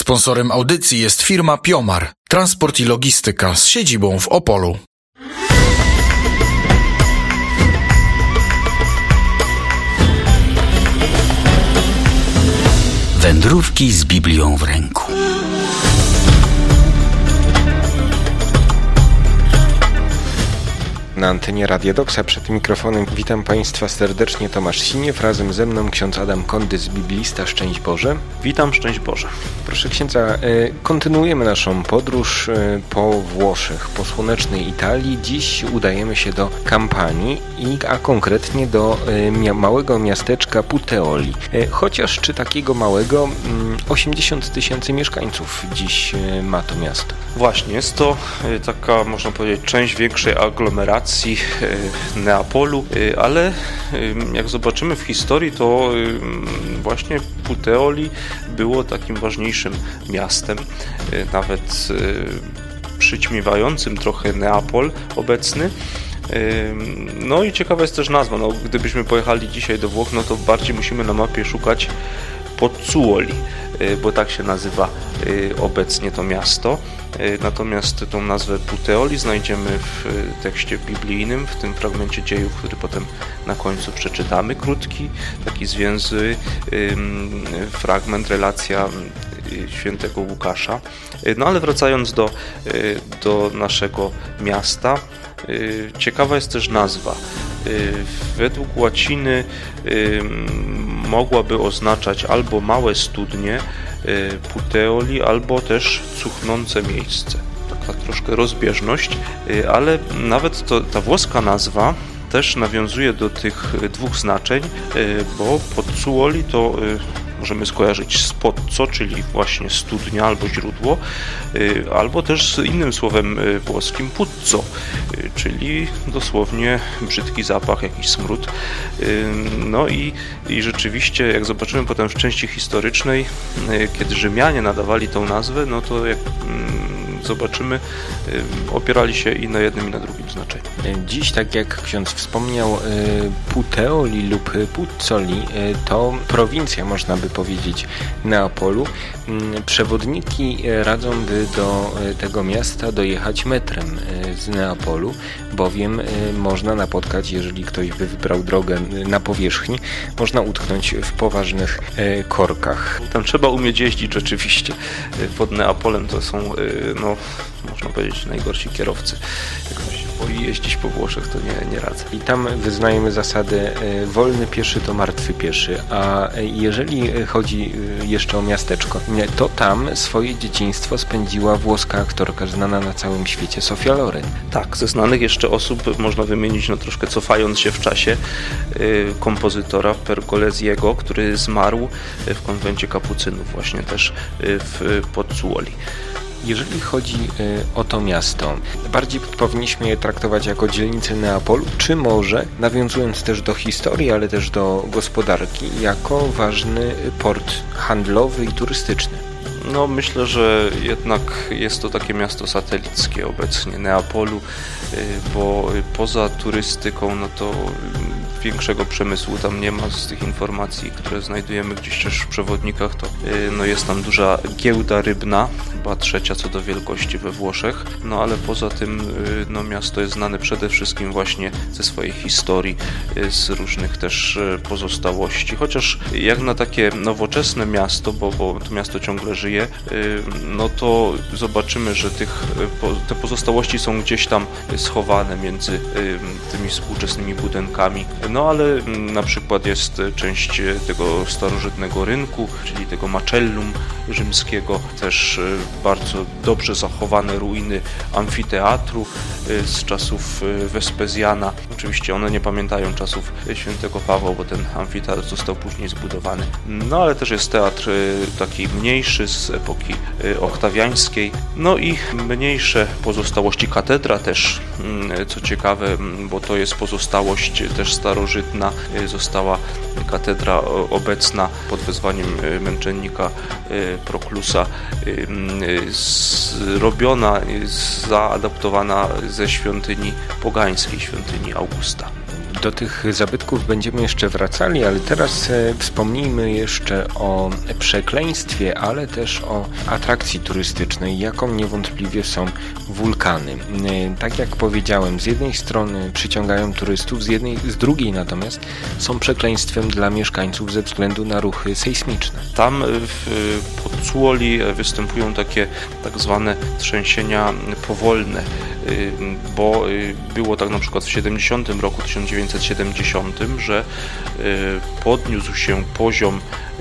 Sponsorem audycji jest firma Piomar, transport i logistyka z siedzibą w Opolu. Wędrówki z Biblią w ręku. Na antenie Radia Doksa przed mikrofonem witam Państwa serdecznie, Tomasz Siniew, razem ze mną ksiądz Adam Kondys, biblista. Szczęść Boże. Witam, szczęść Boże. Proszę księdza, kontynuujemy naszą podróż po Włoszech, po słonecznej Italii. Dziś udajemy się do Kampanii, a konkretnie do małego miasteczka Puteoli. Chociaż czy takiego małego, 80 000 mieszkańców dziś ma to miasto. Właśnie, jest to taka, można powiedzieć, część większej aglomeracji Neapolu, ale jak zobaczymy w historii, to właśnie Puteoli było takim ważniejszym miastem, nawet przyćmiewającym trochę Neapol obecny. No i ciekawa jest też nazwa. Gdybyśmy pojechali dzisiaj do Włoch, no to bardziej musimy na mapie szukać Pozzuoli, bo tak się nazywa obecnie to miasto. Natomiast tą nazwę Puteoli znajdziemy w tekście biblijnym, w tym fragmencie dziejów, który potem na końcu przeczytamy. Krótki, taki zwięzły fragment, relacja świętego Łukasza. No ale wracając do naszego miasta, ciekawa jest też nazwa. Według łaciny mogłaby oznaczać albo małe studnie Puteoli, albo też cuchnące miejsce. Taka troszkę rozbieżność, ale nawet ta włoska nazwa też nawiązuje do tych dwóch znaczeń, bo Pozzuoli to możemy skojarzyć z pozzo, czyli właśnie studnia albo źródło, albo też z innym słowem włoskim puzzo, czyli dosłownie brzydki zapach, jakiś smród. No i rzeczywiście, jak zobaczymy potem w części historycznej, kiedy Rzymianie nadawali tą nazwę, no to jak zobaczymy, opierali się i na jednym, i na drugim znaczeniu. Dziś, tak jak ksiądz wspomniał, Puteoli lub Puzzoli to prowincja, można by powiedzieć, Neapolu. Przewodniki radzą, by do tego miasta dojechać metrem z Neapolu, bowiem można napotkać, jeżeli ktoś by wybrał drogę na powierzchni, można utknąć w poważnych korkach. Tam trzeba umieć jeździć rzeczywiście. Pod Neapolem to są, można powiedzieć, najgorsi kierowcy. Jak ktoś się boi jeździć po Włoszech, to nie radzę. I tam wyznajemy zasadę wolny pieszy to martwy pieszy, a jeżeli chodzi jeszcze o miasteczko, to tam swoje dzieciństwo spędziła włoska aktorka znana na całym świecie, Sofia Loren. Tak, ze znanych jeszcze osób można wymienić, troszkę cofając się w czasie, kompozytora Pergolesiego, który zmarł w konwencie kapucynów właśnie też w Pozzuoli. Jeżeli chodzi o to miasto, bardziej powinniśmy je traktować jako dzielnicę Neapolu, czy może, nawiązując też do historii, ale też do gospodarki, jako ważny port handlowy i turystyczny? Myślę, że jednak jest to takie miasto satelickie obecnie Neapolu, bo poza turystyką, to większego przemysłu tam nie ma. Z tych informacji, które znajdujemy gdzieś też w przewodnikach, to jest tam duża giełda rybna, chyba trzecia co do wielkości we Włoszech, ale poza tym miasto jest znane przede wszystkim właśnie ze swojej historii, z różnych też pozostałości, chociaż jak na takie nowoczesne miasto, bo to miasto ciągle żyje, to zobaczymy, że te pozostałości są gdzieś tam schowane między tymi współczesnymi budynkami. Ale na przykład jest część tego starożytnego rynku, czyli tego Macellum rzymskiego, też bardzo dobrze zachowane ruiny amfiteatru z czasów Wespezjana. Oczywiście one nie pamiętają czasów świętego Pawła, bo ten amfiteatr został później zbudowany. Ale też jest teatr taki mniejszy z epoki oktawiańskiej. I mniejsze pozostałości, katedra też, co ciekawe, bo to jest pozostałość też starożytna, została katedra obecna pod wezwaniem męczennika Proklusa, zrobiona, zaadaptowana ze świątyni pogańskiej, świątyni Augusta. Do tych zabytków będziemy jeszcze wracali, ale teraz wspomnijmy jeszcze o przekleństwie, ale też o atrakcji turystycznej, jaką niewątpliwie są wulkany. Tak jak powiedziałem, z jednej strony przyciągają turystów, z drugiej natomiast są przekleństwem dla mieszkańców ze względu na ruchy sejsmiczne. Tam w Podsuoli występują takie tak zwane trzęsienia powolne, bo było tak na przykład w 1970, że podniósł się poziom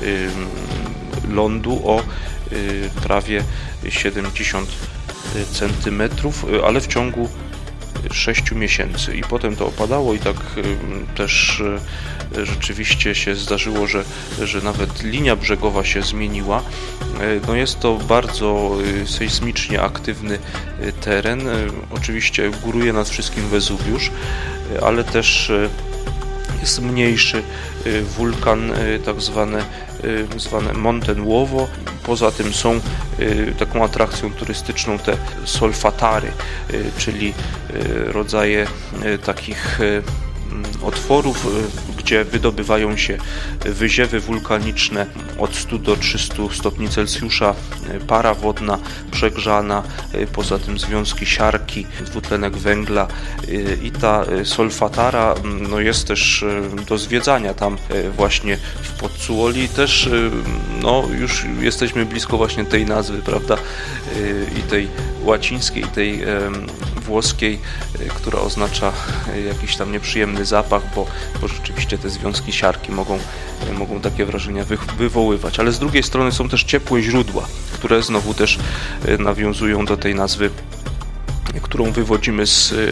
lądu o prawie 70 centymetrów, ale w ciągu 6 miesięcy i potem to opadało i tak też rzeczywiście się zdarzyło, że nawet linia brzegowa się zmieniła. No jest to bardzo sejsmicznie aktywny teren. Oczywiście góruje nad wszystkim Wezuwiusz, ale też jest mniejszy wulkan, tak zwane Monte Nuovo. Poza tym są taką atrakcją turystyczną te solfatary, czyli rodzaje takich otworów, gdzie wydobywają się wyziewy wulkaniczne od 100 do 300 stopni Celsjusza, para wodna przegrzana, poza tym związki siarki, dwutlenek węgla i ta solfatara no jest też do zwiedzania tam właśnie w Podsuoli. Też no już jesteśmy blisko właśnie tej nazwy, prawda, i tej łacińskiej, i tej włoskiej, która oznacza jakiś tam nieprzyjemny zapach, bo rzeczywiście te związki siarki mogą takie wrażenia wywoływać. Ale z drugiej strony są też ciepłe źródła, które znowu też nawiązują do tej nazwy, którą wywodzimy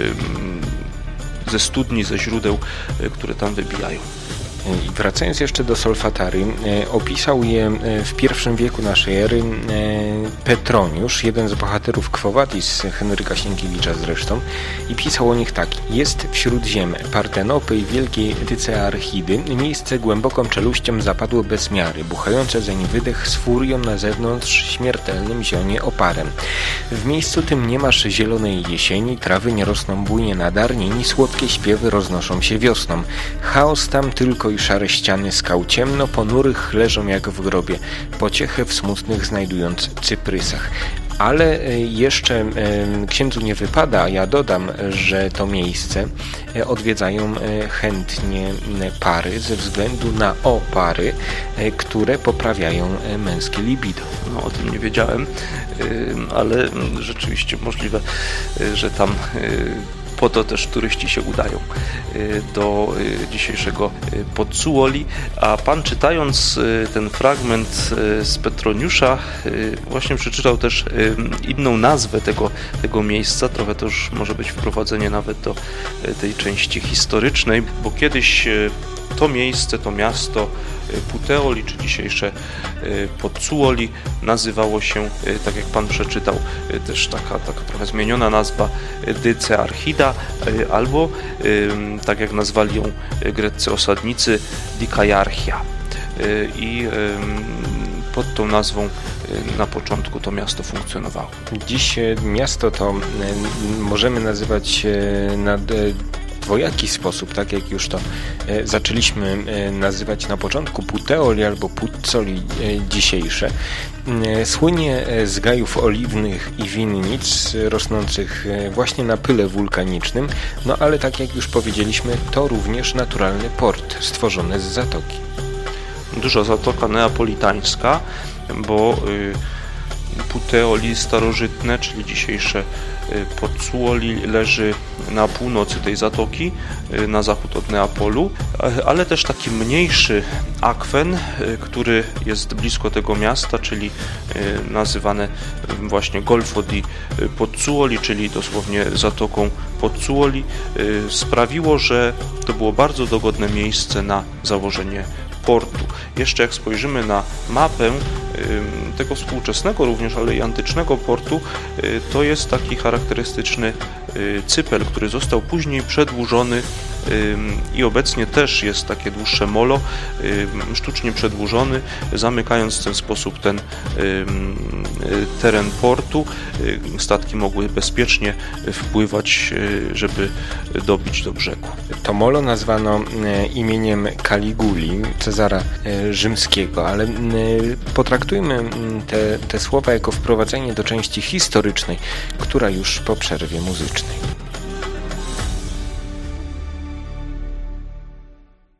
ze studni, ze źródeł, które tam wybijają. Wracając jeszcze do Solfatary, opisał je w I wieku naszej ery Petroniusz, jeden z bohaterów Quo Vadis Henryka Sienkiewicza zresztą, i pisał o nich tak: jest wśród ziem Partenopy i wielkiej Dycearchidy miejsce głęboką czeluścią zapadło bez miary, buchające zeń wydech z furią na zewnątrz śmiertelnym zionie oparem. W miejscu tym nie masz zielonej jesieni, trawy nie rosną bujnie nadarnie, ni słodkie śpiewy roznoszą się wiosną. Chaos tam tylko i szare ściany skał ciemno ponurych leżą jak w grobie, pociechę w smutnych znajdując cyprysach. Ale jeszcze księdzu nie wypada, a ja dodam, że to miejsce odwiedzają chętnie pary ze względu na opary, które poprawiają męskie libido. No, o tym nie wiedziałem, ale rzeczywiście możliwe, że tam po to też turyści się udają do dzisiejszego Podsuoli. A pan, czytając ten fragment z Petroniusza, właśnie przeczytał też inną nazwę tego miejsca. Trochę to już może być wprowadzenie nawet do tej części historycznej, bo kiedyś to miejsce, to miasto Puteoli, czy dzisiejsze Podsuoli, nazywało się, tak jak pan przeczytał, też taka trochę zmieniona nazwa, Dycearchida, albo tak jak nazwali ją greccy osadnicy, Dikaiarchia. I pod tą nazwą na początku to miasto funkcjonowało. Dziś miasto to możemy nazywać na dwojaki sposób, tak jak już to zaczęliśmy nazywać na początku, Puteoli albo Puzzoli dzisiejsze. Słynie z gajów oliwnych i winnic rosnących właśnie na pyle wulkanicznym, no ale tak jak już powiedzieliśmy, to również naturalny port stworzony z zatoki. Duża zatoka neapolitańska, bo Puteoli starożytne, czyli dzisiejsze Podsuoli, leży na północy tej zatoki, na zachód od Neapolu, ale też taki mniejszy akwen, który jest blisko tego miasta, czyli nazywany właśnie Golfo di Podsuoli, czyli dosłownie zatoką Podsuoli, sprawiło, że to było bardzo dogodne miejsce na założenie portu. Jeszcze jak spojrzymy na mapę tego współczesnego również, ale i antycznego portu, to jest taki charakterystyczny cypel, który został później przedłużony i obecnie też jest takie dłuższe molo, sztucznie przedłużony, zamykając w ten sposób ten teren portu. Statki mogły bezpiecznie wpływać, żeby dobić do brzegu. To molo nazwano imieniem Caliguli, Cezara Rzymskiego, ale potraktujmy te słowa jako wprowadzenie do części historycznej, która już po przerwie muzycznej.